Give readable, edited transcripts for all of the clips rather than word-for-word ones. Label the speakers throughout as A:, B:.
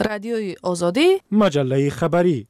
A: رادیوی آزادی،
B: مجله خبری.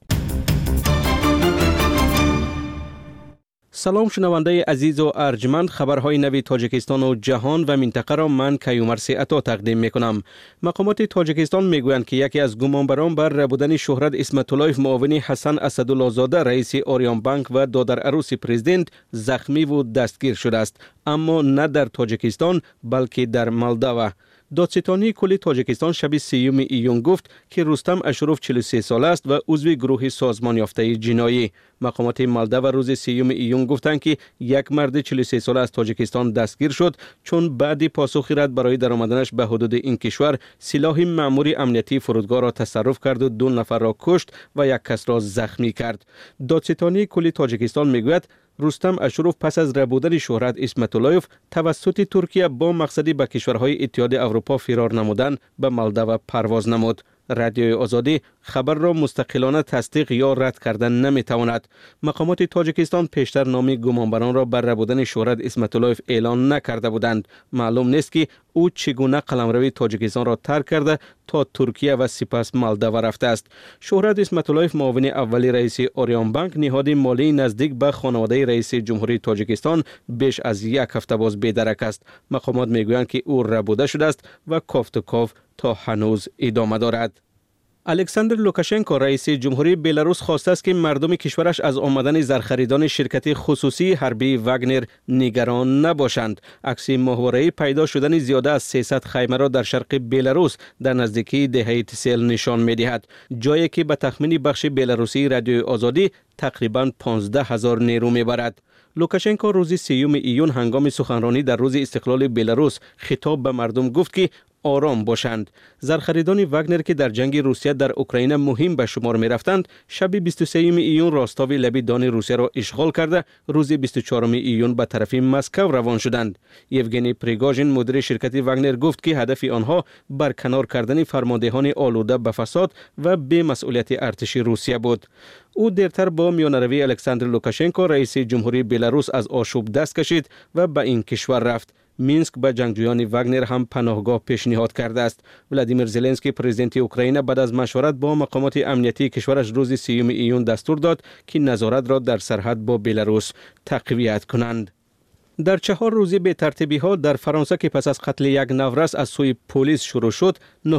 C: سلام شنونده عزیز و ارجمند، خبرهای نوی تاجیکستان و جهان و منطقه را من کیومرثی عطا تقدیم میکنم. مقامات تاجیکستان میگویند که یکی از گمانبران بر ربودن شهرت اسمت‌اللهیف معاون حسن اسدالله زاده رئیس اوریان بانک و دادرعروس پرزیدنت زخمی و دستگیر شده است، اما نه در تاجیکستان بلکه در مالداوا. دادستانی کلی تاجیکستان شب 3 ایون گفت که رستم اشروف 43 ساله است و عضو گروه سازمان یافته جنایی. مقامات مالداوا روز 3 ایون گفتند که یک مرد 43 ساله از تاجیکستان دستگیر شد چون بعد پاسخی رد برای درآمدنش به حدود این کشور سلاح مأمور امنیتی فرودگاه را تصرف کرد و 2 نفر را کشت و یک کس را زخمی کرد. دادستانی کلی تاجیکستان میگوید رستم اشروف پس از ربودن شهرت اسمت‌اللهیف توسط ترکیه با مقصدی به کشورهای اتحاد اروپا فرار نمودن به مالداوا پرواز نمود. رادیوی آزادی خبر را مستقلانه تصدیق یا رد کردن نمیتواند. مقامات تاجیکستان پیشتر نام گمانبران را بر ربودن شهرت اسمت‌اللهیف اعلان نکرده بودند. معلوم نیست که او چگونه قلمروی تاجیکستان را ترک کرده تا ترکیه و سپس مالداوا رفته است. شهرت اسمت‌اللهیف معاون اولی رئیس اوریان بانک نهاد مالی نزدیک به خانواده رئیس جمهوری تاجیکستان بیش از یک هفته باز بی‌درک است. مقامات میگویند که او ربوده شده است و کافت و کاف تا هنوز ادامه دارد. الکساندر لوکاشنکو رئیس جمهوری بلاروس خواسته است که مردم کشورش از آمدن زرخریدان شرکت خصوصی حربی واگنر نگران نباشند. عکس ماهواره‌ای پیدا شدن زیاده از 300 خیمه را در شرق بلاروس در نزدیکی دهه 40 نشان می‌دهد، جایی که به تخمین بخش بلاروسی رادیوی آزادی تقریباً 15,000 نیرو می‌برد. لوکاشنکو روز 3 ایون هنگام سخنرانی در روز استقلال بلاروس خطاب به مردم گفت که آرام باشند. زرخریدان واگنر که در جنگ روسیه در اوکراین مهم به شمار می رفتند، شب 23 ایون راستاوی لبی دان روسیه را اشغال کرده روز 24 ایون به طرف مسکو روان شدند. یوگنی پریگوژین مدیر شرکت واگنر گفت که هدف آنها برکنار کردن فرماندهان آلوده به فساد و بی‌مسئولیت ارتش روسیه بود. او دیرتر با میانروی الکساندر لوکاشنکو رئیس جمهوری بلاروس از آشوب دست کشید و به این کشور رفت. مینسک به جنگجویان واگنر هم پناهگاه پیشنهاد کرده است. ولادیمیر زلنسکی پرزیدنت اوکراین بعد از مشورت با مقامات امنیتی کشورش روز 3 ایون دستور داد که نظارت را در سرحد با بلاروس تقویت کنند. در 4 روزه به ترتیبی ها در فرانسه که پس از قتل یک نورس از سوی پلیس شروع شد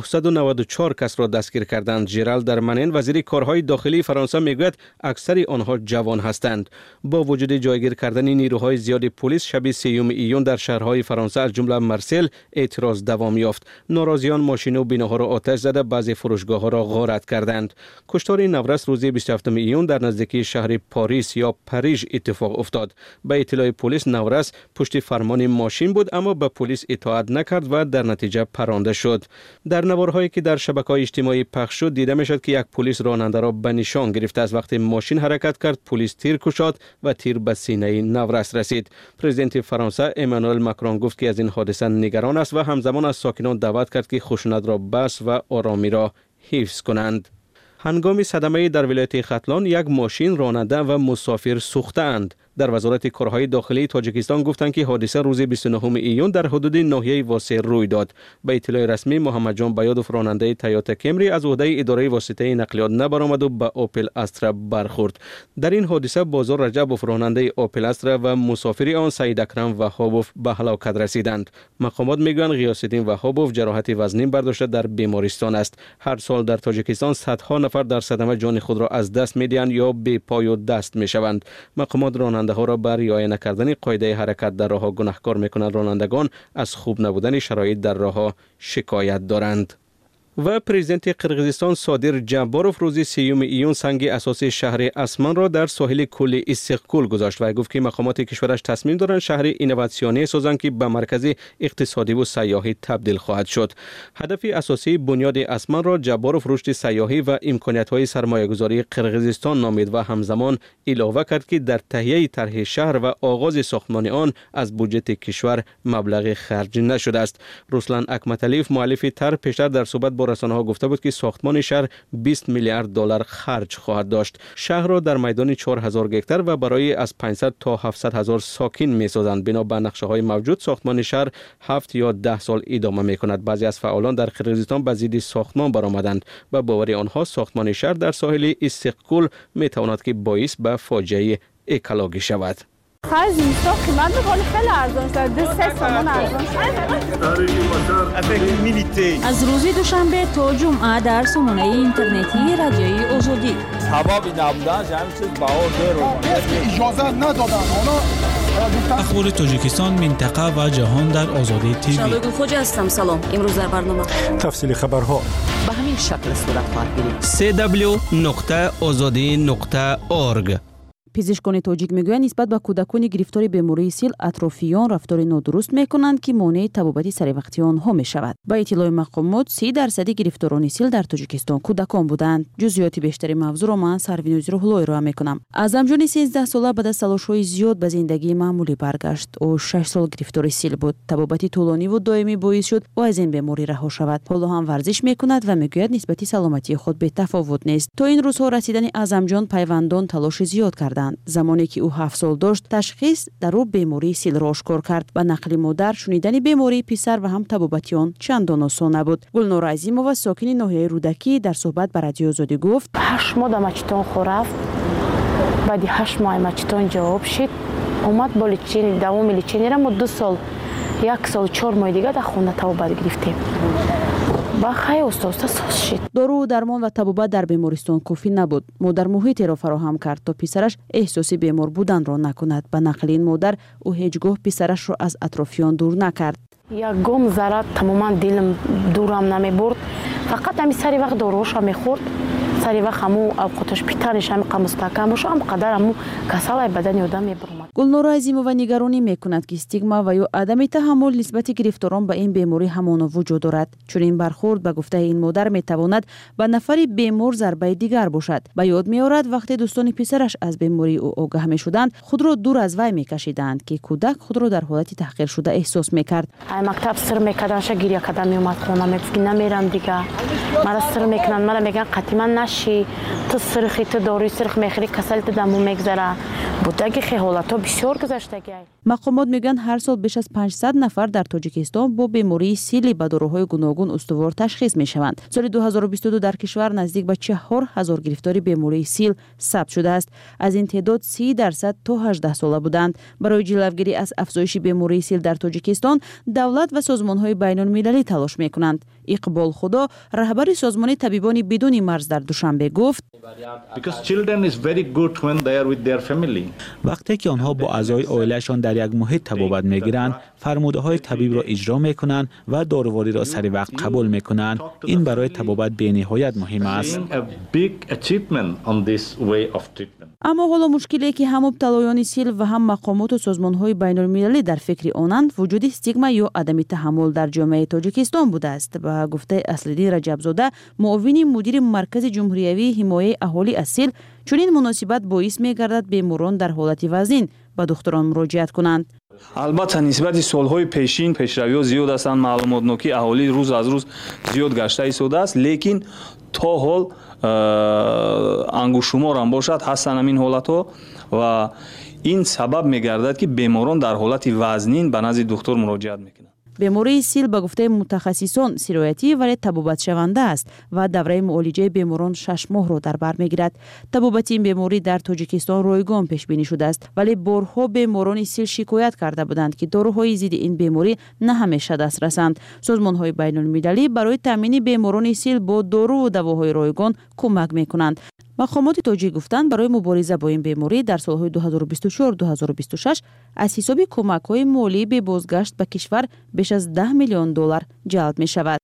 C: 994 کس را دستگیر کردند. ژرال درمنن وزیر کارهای داخلی فرانسه میگوید اکثر آنها جوان هستند. با وجود جایگیر کردن نیروهای زیاد پلیس شب 3 ایون در شهرهای فرانسه از جمله مرسل اعتراض دوام یافت. ناراضیان ماشین و بناها را آتش زده بعضی فروشگاه ها را غارت کردند. کشتار نورس روز 27 ایون در نزدیکی شهر پاریس یا پاریژ اتفاق افتاد. به اطلاع پلیس نورس پشت فرمان ماشین بود اما به پلیس اطاعت نکرد و در نتیجه پرانده شد. در نوارهایی که در شبکه‌های اجتماعی پخش شد دیده میشد که یک پلیس راننده را به نشان گرفته از وقتی ماشین حرکت کرد پلیس تیر کشاد و تیر به سینه نورس رسید. پرزیدنت فرانسه امانوئل ماکرون گفت که از این حادثه نگران است و همزمان از ساکنان دعوت کرد که خشونت را بس و آرامی را حفظ کنند. هنگام صدمه در ولایت ختلان یک ماشین راننده و مسافر سوخته‌اند. در وزارت کارهای داخلی تاجیکستان گفتند که حادثه روز 29 ایون در حدود ناحیه واسه روی داد. به اطلاع رسمی محمد جان بیادوف راننده تویوتا کمری از عهده اداره واسطه نقلیات نبرآمد و به اوپل استرا برخورد. در این حادثه بازار رجبوف راننده اوپل استرا و مسافر آن سعید اکرم وهابوف به هلاکت رسیدند. مقامات میگویند غیاث‌الدین وهابوف جراحت وزنی برداشته در بیمارستان است. هر سال در تاجیکستان صدها نفر در صدمه جان خود را از دست می‌دهند یا بی پای و دست می‌شوند. مقامات راننده ها را بر رعایت نکردن قاعده حرکت در راه‌ها گناهکار می‌کنند. رانندگان از خوب نبودن شرایط در راه‌ها شکایت دارند. و پرزیدنت قرقیزستان صادر جباروف روز 3 ایون سنگ اساسی شهر اسمان را در ساحل کولی استقلال گذاشت و گفت که مقامات کشورش تصمیم دارند شهر اینوواسیونی سازند که به مرکز اقتصادی و سیاحی تبدیل خواهد شد. هدف اساسی بنیاد اسمان را جباروف رشد سیاحی و امکانات‌های سرمایه‌گذاری قرقیزستان نامید و همزمان علاوه کرد که در تهیه طرح شهر و آغاز ساختمان آن از بودجه کشور مبلغ خرج نشده است. رسلان اکمتالیف مؤلف طرح پیشتر در صحبت با با رسانه‌ها گفته بود که ساختمان شهر 20 میلیارد دلار خرج خواهد داشت. شهر را در میدان 4000 گکتار و برای از 500 تا 700 هزار ساکن می‌سازند. بنا به نقشه‌های موجود ساختمان شهر 7 یا 10 سال ادامه می‌کند. بعضی از فعالان در قرقیزستان به ضد ساختمان برآمدند و باور آنها ساختمان شهر در ساحل استقلال می‌تواند که باعث به فاجعه اکولوژی شود.
A: خرج زمستان قیمت می‌کنه خیلی ارزان شده. 3 تومان ارزان شده.
B: از روز دوشنبه تا جمعه در سامانه اینترنتی رادیوی آزادی.
D: حبابی نبودن همین چیز بهار دیر
E: اجازه ندادن.
F: اخبار تاجیکستان، منطقه و جهان در آزادی تیوی.
B: شالوگ خوج هستم. سلام. امروز در برنامه
E: تفصیل خبرها
B: به همین شکل صورت خواهد گرفت.
C: www.azadi.org.
G: پزشکان تاجیک میگویند نسبت به کودکان گرفتار بیماری سیل اطرافیان رفتار نادرست میکنند که مانع تبابت سر وقتی آنها میشود. با اطلاع مقامات 30% گرفتاران سیل در تاجیکستان کودکان بودند. جزئیات بیشتری موضوع را من سروینوز روحلو ارائه میکنم. اعظمجان 13 ساله بعد از تلاش‌های زیاد به زندگی معمولی برگشت. او 6 سال گرفتار سیل بود. تبابت طولانی و دائمی باعث شد او از این بیماری رها شود. حالا هم ورزش میکند و میگوید نسبت سلامتی خود به تفاوت نیست. تا این روزها رسیدن اعظمجان پیوندان تلاش زیاد کردند. زمانی که او 7 سال داشت تشخیص در او بیماری سیل را آشکار کرد و نقل مادر شنیدن بیماری پسر و هم تبابتیان چندان آسان نبود. گلنار عظیمова ساکن ناحیه رودکی در صحبت با رادیو آزادی گفت
A: 8 ماه مچتون خورفت. بعد 8 ماه مچتون جواب شد. اومد با لیچین دوام لیچینی را 2 سال 1 سال 4 ماه دیگه در خونه تبابت گرفتیم. با خیلی استاد شد.
G: دارو و درمان و تبابت در بیمارستان کافی نبود. مادر محیطی را فراهم کرد تا پسرش احساسی بیمار بودن را نکند. به نقل این مادر او هیچگاه پسرش را از اطرافیان دور نکرد.
A: یک گام ذره تماما دلم دورم نمی برد. فقط همی سری وقت داروش هم میخورد. سری وقت همو اوقاتش پیترش هم مستحکم باشه هم قدر همو کسال بدن آدم میبرد.
G: گلنار عظیمова نگرانی میکند که استیگما و یا عدم تحمل نسبت گرفتاران به این بیماری همانا وجود دارد. چون این برخورد به گفته این مادر میتواند به نفر بیمار ضربه دیگر باشد. به یاد میآورد وقتی دوستان پسرش از بیماری او آگاه میشدند خود را دور از وی میکشیدند که کودک خود را در حالت تحقیر شده احساس میکرد.
A: مکتب سر میکردنش گریه کردن میومد خونه میگفت نمیرم دیگه. مرا سر میکنن مرا میگن قطعا نشی تو سرخی تو داروی سرخ میخوری کسلت دمو میگذره. بودگی خیالات بسیار گذشته.
G: مقامات میگن هر سال بیش از 500 نفر در تاجیکستان با بیماری سیل به داروهای گوناگون استوار تشخیص میشوند. سال 2022 در کشور نزدیک به 4000 گرفتاری بیماری سیل ثبت شده است. از این تعداد 30% تا 18 ساله بودند. برای جلوگیری از افزایش بیماری سیل در تاجیکستان دولت و سازمان‌های بین‌المللی تلاش میکنند. اقبال خدا رهبر سازمان طبیبان بدون مرز در دوشنبه گفت
F: وقتی که آنها با اعضای عائله‌شان در یک محیط تبابت میگیرند فرموده‌های طبیب را اجرا میکنند و داروواری را سری وقت قبول میکنند. این برای تبابت بی‌نهایت مهم است.
G: اما حالا مشکلی که هم مبتلایان سیل و هم مقامات و سازمان‌های بین‌المللی در فکر آنند وجود استیگما یا عدم تحمل در جامعه تاجیکستان بوده است. با گفته اصل‌الدین رجب‌زاده معاون مدیر مرکز جمهوری حمایت اهالی از سیل چون این مناسبت باعث می‌گردد بیماران در حالت وزین به دکتران مراجعت کنند.
H: البته نسبت سالهای پیشین پیشروی‌ها زیاد هستند. معلومات نوکی اهالی روز از روز زیاد گشته ایستاده است. لیکن تا حال انگشت‌شمار هم باشد هستند همین حالت‌ها و این سبب می‌گردد که بیماران در حالت وزنین به نزد دکتر مراجعت می‌کنند.
G: بیماری سیل به گفته متخصصان سرایتی ولی تبابت شونده است و دوره معالجه بیماران 6 ماه را در بر میگیرد. تبابت این بیماری در تاجیکستان رایگان پیش بینی شده است ولی بارها بیماران سیل شکایت کرده بودند که داروهای ضد این بیماری نه همیشه دسترسند. سازمان‌های بین‌المللی برای تامین بیماران سیل با دارو و دواهای رایگان کمک میکنند. مقامات تاجیک گفتند برای مبارزه با این بیماری در سالهای 2024-2026 از حساب کمک‌های مالی به بازگشت به کشور بیش از 10 میلیون دلار جلب می شود.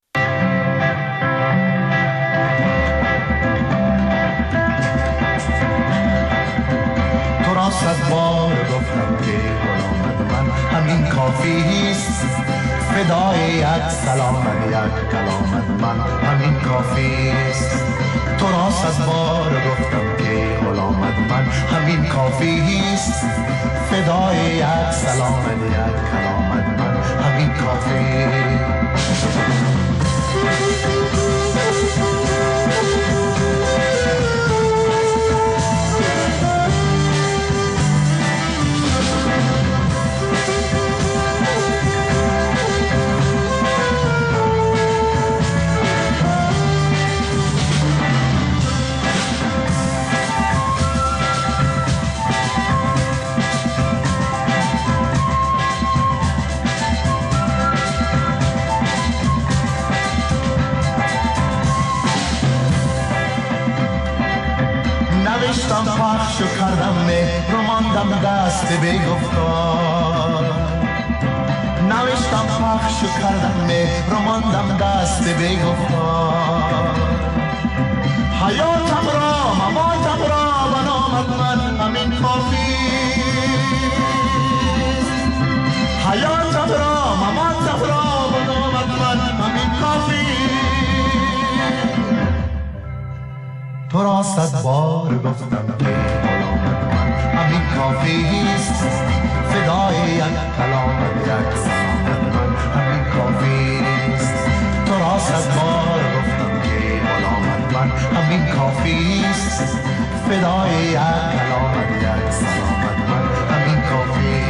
I: تو را صد بار گفتم که غلامت من همین کافی است. فدای یک سلامت یک کلامت من همین کافی است. تو را صد بار گفتم که غلامت من همین کافی است. فدای یک سلامت یک کلامت من همین کافی است. نوشتم پخش و کردم مهر و ماندم دست به گفتار نوشتم پخش و کردم مهر و ماندم دست به گفتار حیاتم را مماتم را بنامد من همین کافی حیاتم را مماتم را بنامد من همین کافی تو را 100 بار گفتم که غلامت من همین کافی است فدای یک کلامت یک سلامت من همین کافی است تو را 100 بار گفتم که غلامت من همین کافی است فدای یک کلامت یک سلامت من همین کافی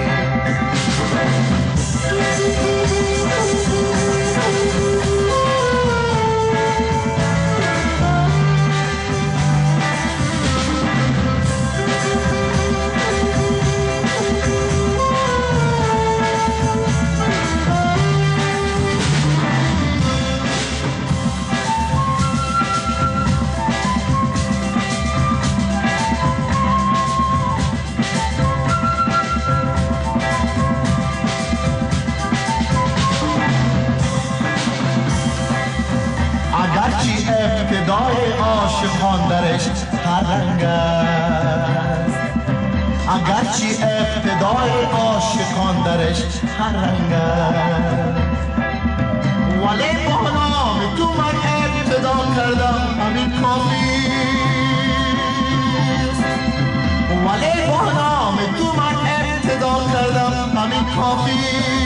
I: ابتدای عاشقان درش هر رنگ است اگرچه ابتدای عاشقان درش هر رنگ است ولی با نام تو من ابتدا کردم همین کافی ولی با نام تو من ابتدا کردم همین کافی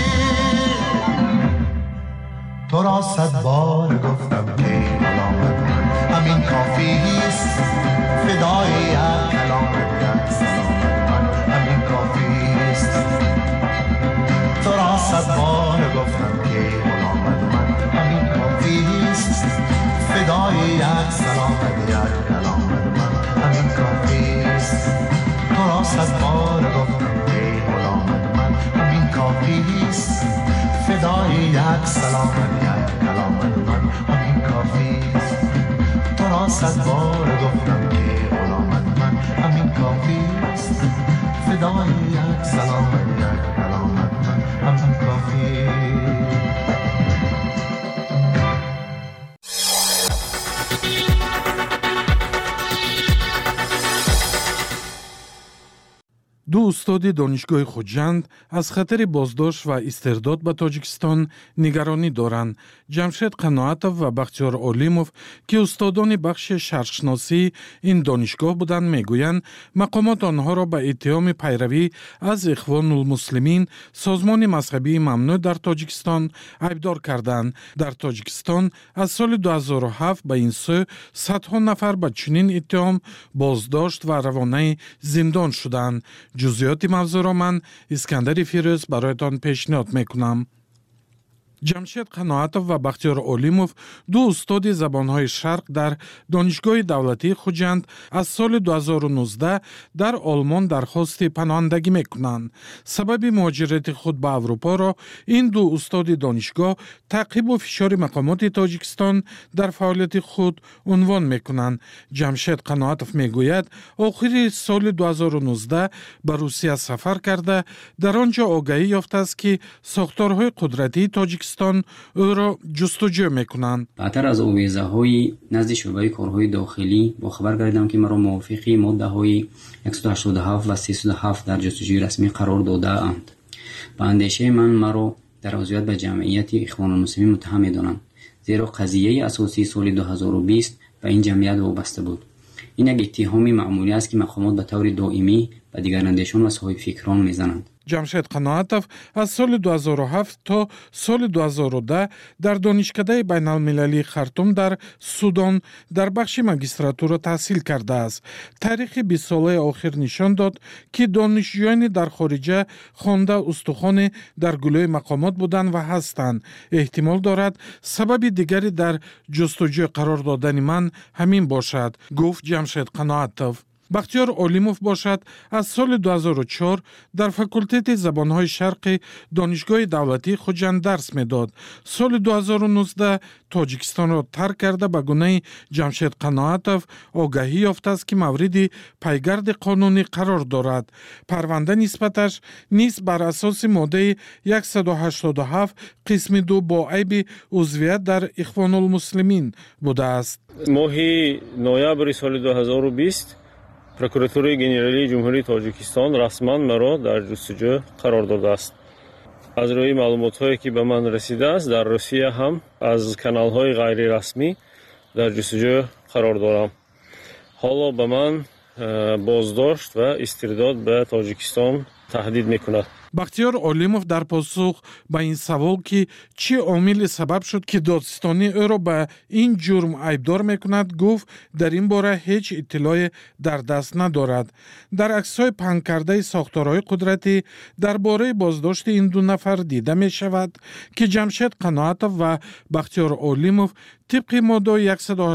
I: تو را 100 بار گفتم که کلامت من همین کافی است فدای یک کلامت یک سلامت من همین کافی است تو را 100 بار گفتم که غلامت من همین کافی است فدای یک سلامت یک کلامت من همین کافی است تو را 100 بار گفتم که غلامت من همین کافی است فدای یک سلامت یک کلامت من همین کافی است تو را 100 بار گفتم که غلامت من همین کافی است فدای یک سلامت یک کلامت من همین کافی
E: دو استاد دانشگاه خوجند از خطر بازداشت و استرداد به تاجیکستان نگرانی دارند. جمشید قناعتов و بختیار علیمov که استادان بخش شرقشناسی این دانشگاه بودند میگویند مقامات آنها را به اتهام پیروی از اخوان المسلمین سازمان مذهبی ممنوع در تاجیکستان ایبدار کردند. در تاجیکستان از سال 2007 به این سو صدها نفر به چنین اتهام بازداشت و روانه زندان شدند. جزئیات موضوع را من اسکندر فیروز برایتان پیشنهاد میکنم. جمشید قناعتов و بختیار علیمov دو استاد زبانهای شرق در دانشگاه دولتی خوجند از سال 2019 در آلمان درخواست پناهندگی میکنند. سبب مهاجرت خود به اروپا را این دو استاد دانشگاه تعقیب و فشار مقامات تاجیکستان در فعالیت خود عنوان میکنند. جمشید قناعتov میگوید آخر سال 2019 به روسیه سفر کرده در آنجا آگاهی یافته است که ساختارهای قدرتی تاجیکستان او را جستجو میکنند.
J: بعدتر از آویزه های نزد شعبه کارهای داخلی با خبر گردیدم که مرا موافقی ماده های 187 و 307 در جستجوی رسمی قرار داده اند. با اندیشه من مرا در عضویت به جمعیت اخوان المسلمین متهم می‌دانند، زیرا قضیه اساسی سال 2020 به این جمعیت وابسته بود. این یک اتهام معمولی است که مقامات به طور دائمی به دیگراندیشان و صاحب فکران میزنند.
E: جمشید قناعتов از سال 2007 تا سال 2010 در دانشکده بین المللی خرطوم در سودان در بخش ماجستراتور تحصیل کرده است. تاریخ 20 ساله آخر نشان داد که دانشجویان در خارجه خوانده استخوان در گلوی مقامات بودند و هستند. احتمال دارد سبب دیگری در جستجو قرار دادن من همین باشد، گفت جمشید قناعتov. бахтиёр олимов бошад аз соли 2004 дар факултети забонҳои шарқи донишгоҳи давлатии хуҷанд дарс медод. соли 2019 тоҷикистонро тарк карда ба гунаи ҷамшед қаноатов огаҳӣ ёфтааст ки мавриди пайгарди қонунӣ қарор дорад. парванда нисбаташ низ бар асоси моддаи 187 қисми 2 бо айби узвият дар ихвонулмуслимин будааст.
K: моҳи ноябри соли 2020 прокуратураи генералии ҷумҳурии тоҷикистон расман маро дар ҷустуҷӯ қарор додааст. аз рӯи маълумотҳое ки ба ман расидааст, дар русия ҳам аз каналҳои ғайрирасмӣ дар ҷустуҷӯ қарор дорам. ҳоло ба ман боздошт ва истирдод ба Тоҷикистон таҳдид мекунад.
E: бахтиёр олимов дар посух ба ин савол ки чӣ омиле сабаб шуд ки додистонӣ ӯро ба ин ҷурм айбдор мекунад, гуфт дар ин бора ҳеҷ иттилое дар даст надорад. дар аксҳои паҳнкардаи сохторҳои қудратӣ дар бораи боздошти ин ду нафар дида мешавад ки ҷамшед қаноатов ва бахтиёр олимов тибқи моддаи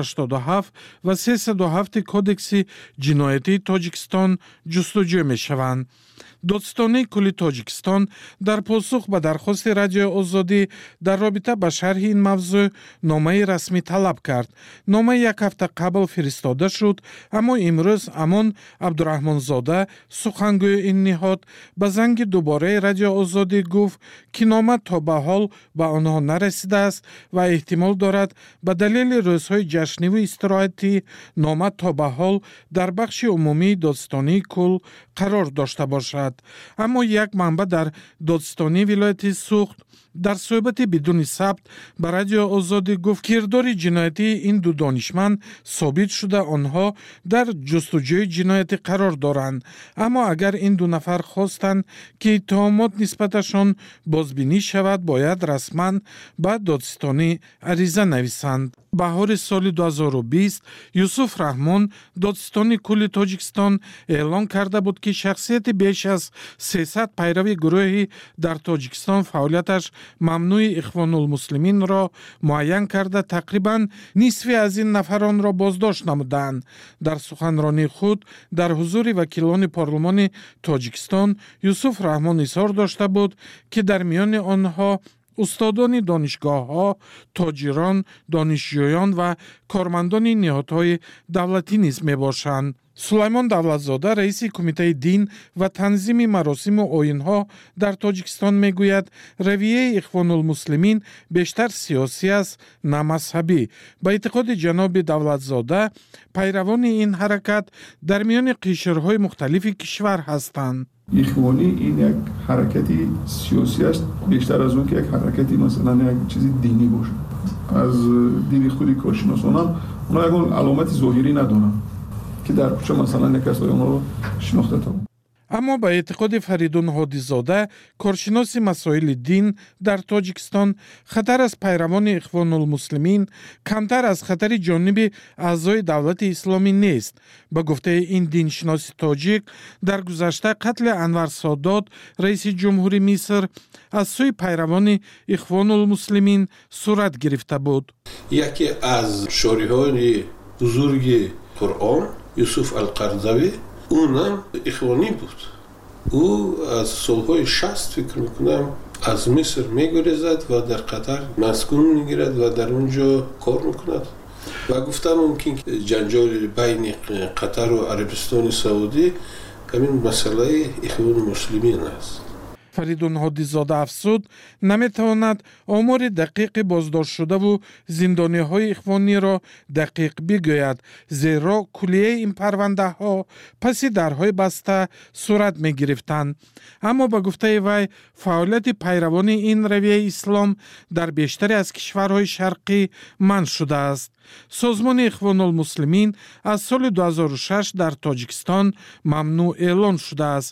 E: 187 ва 307 кодекси ҷиноятии Тоҷикистон ҷустуҷӯ мешаванд. додистонии кулли Тоҷикистон дар посух ба дархости Радиои Озодӣ дар робита ба шарҳи ин мавзӯъ номаи расмӣ талаб кард. нома як ҳафта қабл фиристода шуд, аммо имрӯз Амон Абдураҳмонзода, сухангӯи ин ниҳод, ба занги дубораи Радиои Озодӣ гуфт ки нома то ба ҳол ба онҳо нарасидааст ва эҳтимол дорад ба далели рӯзҳои ҷашниву истироҳатӣ нома то ба ҳол дар бахши умумии додистонии кул қарор дошта бошад. аммо як манба дар додистонии вилояти Суғд дар суҳбати бидуни сабт ба Радиои Озодӣ гуфт кирдори ҷиноятии ин ду донишманд собит шуда онҳо дар ҷустуҷӯи ҷиноятӣ қарор доранд. аммо агар ин ду нафар хостанд ки иттиҳомот нисбаташон бозбинӣ шавад, бояд расман ба додистонӣ ариза нависанд. баҳори соли 2020 Юсуф Раҳмон, додистони кулли Тоҷикистон, эълон карда буд ки шахсияти беш аз 300 пайрави гурӯҳи дар Тоҷикистон фаъолияташ мамнӯи Ихвонулмуслиминро муайян карда тақрибан нисфи аз ин нафаронро боздошт намуданд. дар суханронии худ дар ҳузури вакилони парлумони Тоҷикистон Юсуф Раҳмон изҳор дошта буд ки дар миёни онҳо устодони донишгоҳҳо, тоҷирон, донишҷӯён ва кормандони ниҳодҳои давлатӣ низ мебошанд. Сулаймон Давлатзода, раиси кумитаи дин ва танзими маросиму оинҳо дар Тоҷикистон мегӯяд, равияи Ихвонулмуслимин бештар сиёсӣ аст, на мазҳабӣ. ба эътиқоди ҷаноби Давлатзода, пайравони ин ҳаракат дар миёни қишрҳои мухталифи кишвар ҳастанд.
L: ихвонӣ ин як ҳаракати сиёсӣ аст, бештар аз он ки як ҳаракати масалан як чизи динӣ бошад. аз диди худи коршиносонам онҳо ягон аломати зоҳирӣ надоранд ки дар кӯча масалан як касои онҳоро шинохта тавонад.
E: аммо ба эътиқоди Фаридун Ҳодизода, коршиноси масоили дин дар Тоҷикистон, хатар аз пайравони Ихвонулмуслимин камтар аз хатари ҷониби аъзои давлати исломӣ нест. ба гуфтаи ин диншиноси тоҷик, дар гузашта қатли Анвар Содод, раиси ҷумҳури Миср, аз сӯи пайравони Ихвонулмуслимин сурат гирифта буд.
M: яке аз шориҳои бузурги Қуръон, Юсуф Алқардавӣ, اونم اخوانی بود. او از سالهای 60 فکر میکنم از مصر میگریزد و در قطر مسکون میگیرد و در اونجا کار میکند و گفتم ممکن جنجال بین قطر و عربستان سعودی همین مسئله اخوان مسلمین است.
E: Фаридун Ҳодизода афзуд, наметавонад омори дақиқи боздоштшудаву зиндониҳои ихвониро дақиқ бигӯяд, зеро кулияи ин парвандаҳо паси дарҳои баста сурат мегирифтанд. аммо ба гуфтаи вай, фаъолияти пайравони ин равияи ислом дар бештаре аз кишварҳои шарқӣ манъ шудааст. созмони Ихвонулмуслимин аз соли 2006 дар Тоҷикистон мамнӯъ эълон шудааст.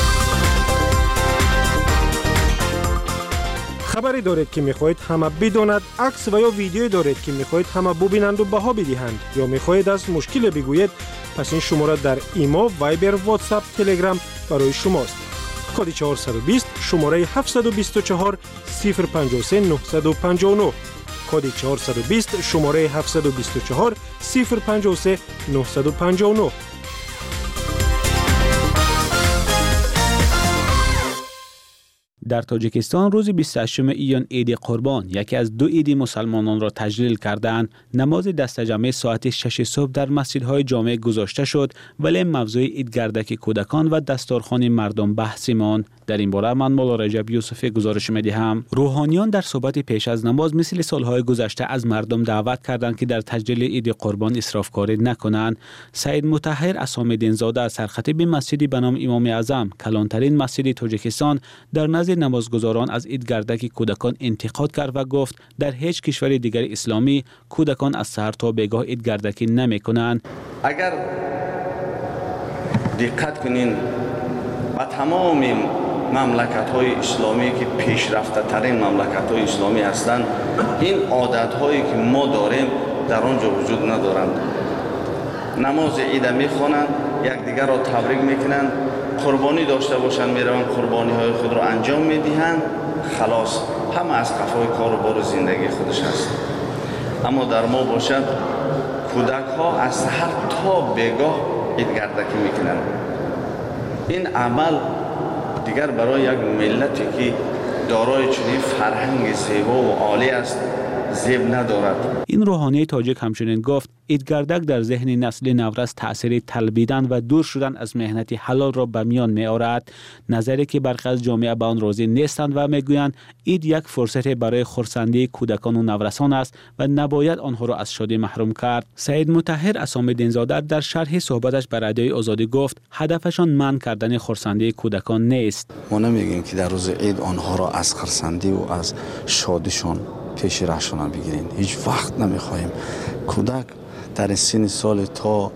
N: خبری دارید که میخواهید همه بداند، عکس و یا ویدیویی دارید که میخواهید همه ببینند و بها بدهند یا میخواهید از مشکل بگویید، پس این شماره در ایما، وایبر، واتساپ، تلگرام برای شماست. کد 420 شماره 724 053 959 کد 420 شماره 724 053 959
F: در تاجیکستان روز 28 ایون عید قربان یکی از دو عید مسلمانان را تجلیل کردند. نماز دستجمع ساعت 6 صبح در مسجدهای جامع گذاشته شد ولی موضوع عید گردک کودکان و دستارخوان مردم بحثی ماند. در این باره من مولا رجب یوسفی گزارش می‌دهم. روحانیان در صحبت پیش از نماز مثل سالهای گذشته از مردم دعوت کردند که در تجلیل عید قربان اسرافکاری نکنند. سید مطهر عصام‌الدین زاده از سرخطیب مسجدی به نام امام اعظم کلانترین مسجد تاجیکستان در نزد نمازگزاران از عید گردک کودکان انتقاد کرد و گفت در هیچ کشور دیگر اسلامی کودکان از سحر تا بیگاه عید گردکی نمی‌کنند.
O: اگر دقت کنین و تمام مملکت‌های اسلامی که پیشرفته ترین مملکت‌های اسلامی هستند این عادت‌هایی که ما داریم در آنجا وجود ندارند. نماز عید می‌خوانند، یکدیگر را تبریک می‌کنند، قربانی داشته باشند میروند قربانی‌های خود را انجام می‌دهند، خلاص همه از قفای کار و بار زندگی خودش است. اما در ما باشد کودک‌ها از سحر تا بیگاه عید گردکی می‌کنند. این عمل دیگر برای یک ملتی که دارای چنین فرهنگ زیبا و عالی است زیب ندارد.
F: این روحانی تاجیک همچنین گفت عید گردک در ذهن نسل نورس تأثیر طلبیدن و دور شدن از مهنت حلال را به میان می آورد. نظری که برخی از جامعه به آن راضی نیستند و میگویند عید یک فرصت برای خرسندی کودکان و نورسان است و نباید آنها را از شادی محروم کرد. سید مطهر عصام‌الدین زاده در شرح صحبتش به رادیوی آزادی گفت هدفشان منع کردن خرسندی کودکان نیست.
P: ما نمیگیم که در روز عید آنها را از خرسندی و از شادیشان پیش رهشان بگیرین. هیچ وقت نمیخواهیم کودک در سن سال تا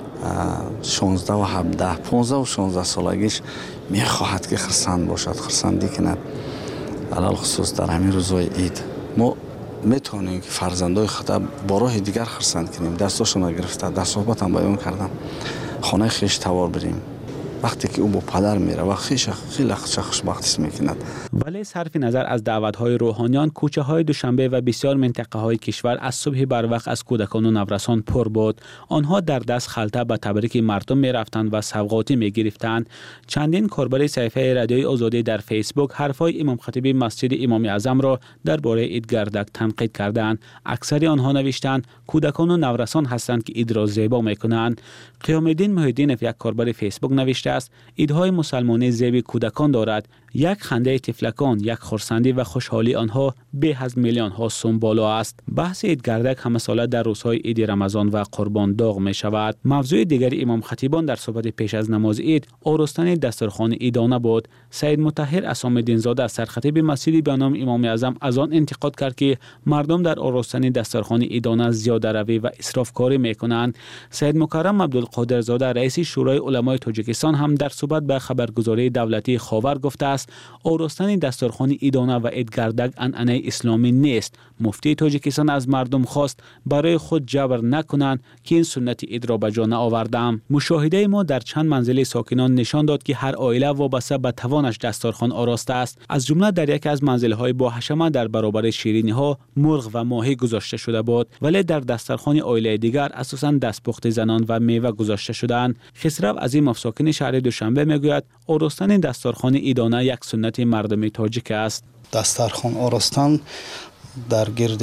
P: 16 و 17 15 و 16 سالگیش میخواهد که خرسند باشد، خرسندی کند. علال خصوص در همین روزهای عید ما میتونیم که فرزندای خود با راه دیگر خرسند کنیم. دستاشون گرفته در صحبت هم بیان کردم خانه خیش توار بریم. وقتی که او با پدر میره و خیلی خوشبخت است میکند.
F: ولی صرف نظر از دعوت‌های روحانیان کوچه های دوشنبه و بسیار منطقه های کشور از صبح بر وقت از کودکان و نورسان پر بود. آنها در دست خلطه به تبریک مردم میرفتند و سوغاتی میگرفتند. چندین کاربر صفحه رادیوی آزادی در فیسبوک حرفای امام خطیب مسجد امام اعظم را درباره عید گردک تنقید کردند. اکثر آنها نوشتند کودکان و نورسان هستند که عید را زیبا میکنند. قیام الدین محی‌الدین یک کاربر فیسبوک نوشته است عیدهای مسلمانی زیب کودکان دارد. یک خنده طفلکان، یک خرسندی و خوشحالی آنها به از میلیون ها سوم بالا است. بحث عید گردک همه ساله در روزهای عید رمضان و قربان داغ می شود. موضوع دیگر امام خطیبان در صحبت پیش از نماز عید آراستن دسترخوان عیدانه بود. سید مطهر عصام‌الدین زاده از سرخطیب مسجدی به نام امام اعظم از آن انتقاد کرد که مردم در آراستن دسترخوان عیدانه زیاده روی و اسرافکاری میکنند. سید مکرم عبدالقادر زاده رئیس شورای علمای تاجیکستان هم در صحبت به خبرگزاری دولتی خاور گفته است آراستن دسترخوان عیدانه و عید گردک عنعنه اسلامی نیست. مفتی تاجیکستان از مردم خواست برای خود جبر نکنند که این سنت عید را به جا نآوردند. مشاهده ما در چند منزل ساکنان نشان داد که هر عائله وابسته به توانش دسترخوان آراسته است. از جمله در یک از منزل‌های با حشمه در برابر شیرینی‌ها مرغ و ماهی گذاشته شده بود، ولی در دسترخوان عائله دیگر اساساً دستپخت زنان و میوه گذاشته شدند. خسرو عظیمov ساکن شهر دوشنبه میگوید آراستن دسترخوان عیدانه یک سنت مردم تاجیک است.
Q: دسترخوان آراستن در گرد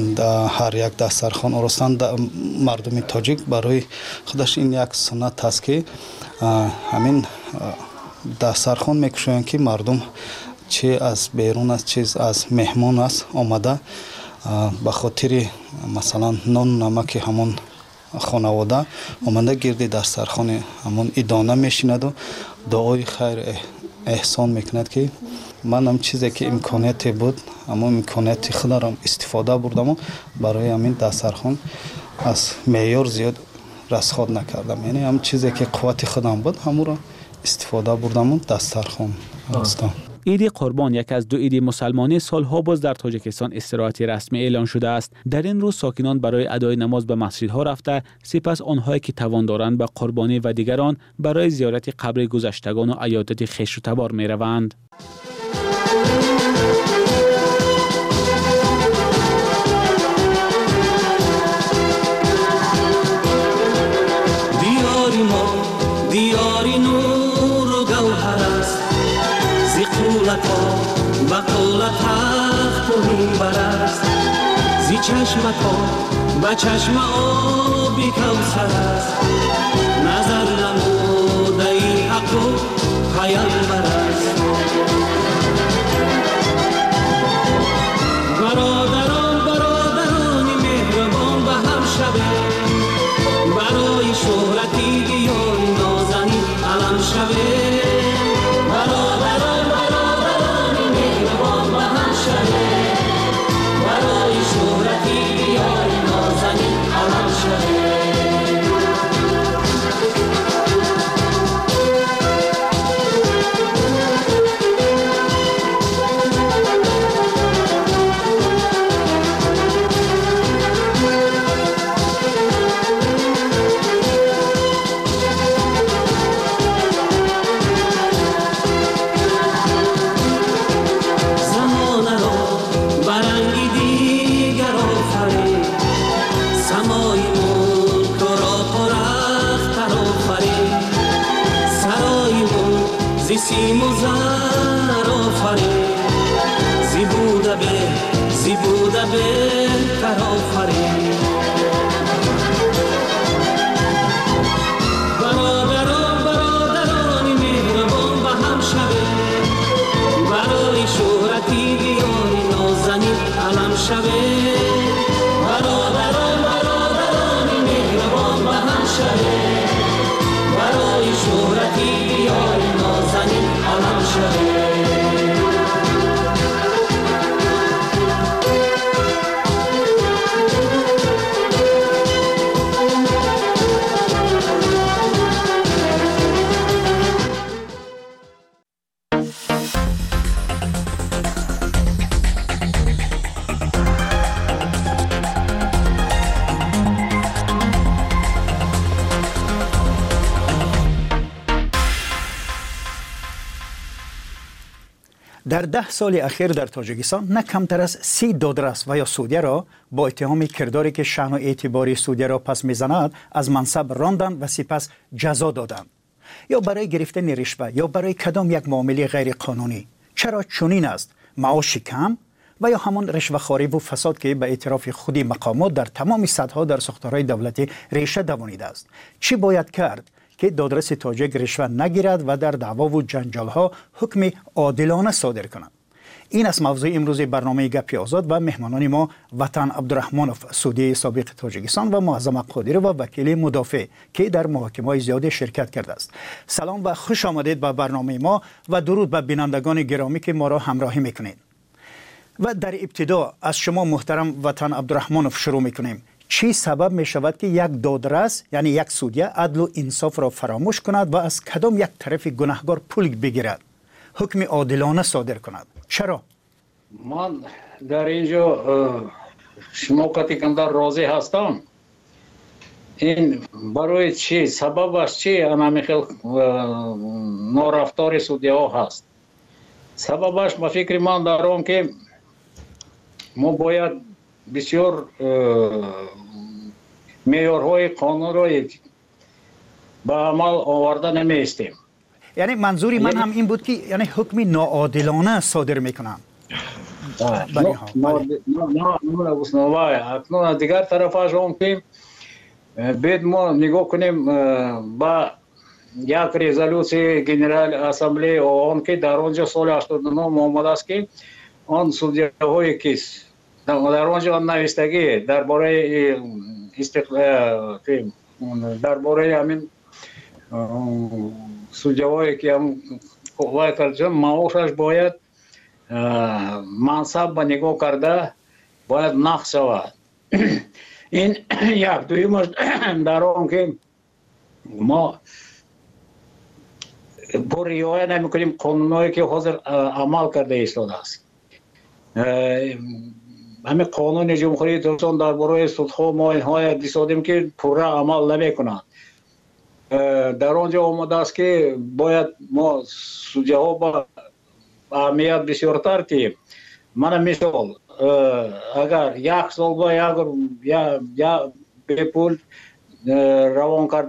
Q: هر یک دسترخوان آراستن مردم تاجیک برای خودش این یک سنت است که همین دسترخوان میکشوند که مردم چه از بیرون است چه از مهمان است آمده به خاطر مثلا نان نمک همون خانواده آمده گرد دسترخوان همون عیدانه میشیند و دعای خیر احسان میکند که من هم چیزی که امکانیت بود اما امکانیت خودم استفاده بردم و برای همین دسترخوان از معیار زیاد رسخاد نکردم. یعنی هم چیزی که قوت خودم بود همون را استفاده بردم و دسترخوان هستم.
F: عید قربان یک از دو عید مسلمانی سالها باز در تاجیکستان استراحتی رسمی اعلان شده است. در این روز ساکنان برای ادای نماز به مسجدها رفته، سپس آنهایی که توان دارند به قربانی و دیگران برای زیارت قبر گذشتگان و عیادت خویش و تبار می روند.
R: دیاری نور و گوهر است ز قولت طول تخت و منبر است زی چشم تو به چشم آبی کوثر است نظر نموده این حق و پیامبر است برادران مهربان به هم شوه برای شهرتی بیاری نازنین علم شوه سیم و زر آفرین زی بوده بهتر آفرین برادران مهربان به هم شوه برای شهرتی بیاری نازنین علم شوه برادران مهربان به هم شوه برای شهرتی بیاری نازنین علم شوه
S: در 10 سال اخیر در تاجیکستان نه کمتر از 30 دادرس و یا سودیه را با اتهام کرداری که شأن و اعتباری سودیه را پس میزند از منصب راندند و سپس جزا دادند یا برای گرفتن رشوه یا برای کدام یک معامله غیر قانونی. چرا چنین است؟ معاش کم و یا همان رشوه‌خواری و فساد که به اعتراف خودی مقامات در تمام سطح‌ها در ساختارهای دولتی ریشه دوانیده است. چی باید کرد که دادرس تاجیک رشوه نگیرد و در دعوا و جنجال‌ها حکم عادلانه صادر کند؟ این است موضوع امروز برنامه گپی آزاد و مهمانان ما وطن عبدالرحمانوف سودی سابق تاجیکستان و معظم قادری و وکیل مدافع که در محاکمه‌های زیاد شرکت کرده است. سلام و خوش آمدید به برنامه ما و درود به بینندگان گرامی که ما را همراهی میکنید. و در ابتدا از شما محترم وطن عبدالرحمانوف شروع میکنیم. چی سبب می شود که یک دادرس یعنی یک سودیه عدل و انصاف را فراموش کند و از کدام یک طرف گناهکار پول بگیرد، حکم عادلانه صادر کند؟ چرا؟
T: من در اینجا شما کتیکندر راضی هستم. این برای چی؟ سببش چی؟ انا خیلی نارفتار سودیه ها هست. سببش به فکر من دارم که ما باید بسیار معیارهای قانون را به عمل آورده نمیستیم.
S: یعنی منظوری من هم این بود که یعنی حکم ناعادلانه صادر میکنم.
T: اکنون از دیگر طرفش هم که باید ما نگاه کنیم با یک رزولوسی جنرال اسمبلی آن که در آنجا سال 89 آمده است که آن سودیه های کیس در آنجا نوشتگی درباره درباره همین سودیه‌هایی که هم قوای کردن معاشش باید منصب به نگاه کرده باید نقص شود. این یک دویمش در آن که ما با رعایت نمی‌کنیم قانونایی که حاضر عمل کرده ایستاده است. همه قانون جمهوری ترکستان درباره سودها ما اینها دیدیم که پوره عمل نمی‌کنند. در آنجا آمده است که باید ما سودیه ها با اهمیت بسیارتر که من مثال اگر یک سال با یا به پول روان کرد